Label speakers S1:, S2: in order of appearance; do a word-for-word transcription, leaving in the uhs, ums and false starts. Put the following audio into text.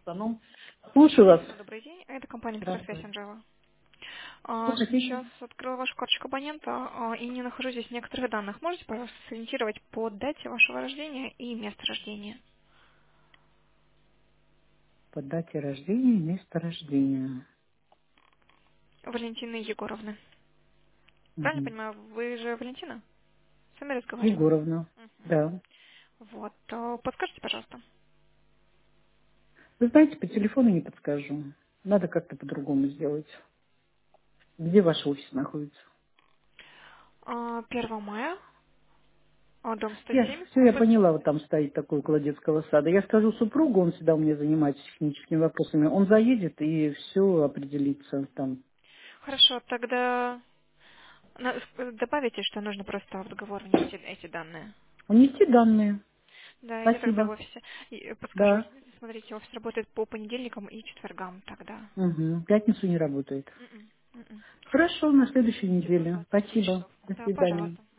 S1: Ну, слушаю вас.
S2: Добрый день, это компания Профессия
S1: Здравствуйте.
S2: Анжела.
S1: Что
S2: А,
S1: хотите?
S2: Сейчас открыла вашу карточку абонента а, и не нахожу здесь некоторых данных. Можете, пожалуйста, сориентировать по дате вашего рождения и место рождения?
S1: По дате рождения и место рождения.
S2: Валентины Егоровны. Правильно
S1: Мгм.
S2: понимаю, вы же Валентина? С вами разговаривала.
S1: Егоровна. Да.
S2: Вот. а, Подскажите, пожалуйста.
S1: Вы знаете, по телефону не подскажу. Надо как-то по-другому сделать. Где ваш офис находится?
S2: А, первого мая, а, дом сто
S1: Я,
S2: семь,
S1: все, я
S2: купе.
S1: поняла, вот там стоит такой около детского сада. Я скажу супругу, он всегда у меня занимается техническими вопросами. Он заедет и все определится там.
S2: Хорошо, тогда на- с- добавите, что нужно просто в договор внести эти данные.
S1: Внести данные.
S2: Да, я тогда в
S1: Спасибо.
S2: офисе и э, подскажу.
S1: Да.
S2: Если, смотрите, офис работает по понедельникам и четвергам тогда.
S1: Угу. В пятницу не работает.
S2: М-м, м-м.
S1: Хорошо, на следующей
S2: Типа
S1: неделе.
S2: двадцать девять
S1: Спасибо.
S2: часов.
S1: До
S2: Да,
S1: свидания.
S2: пожалуйста.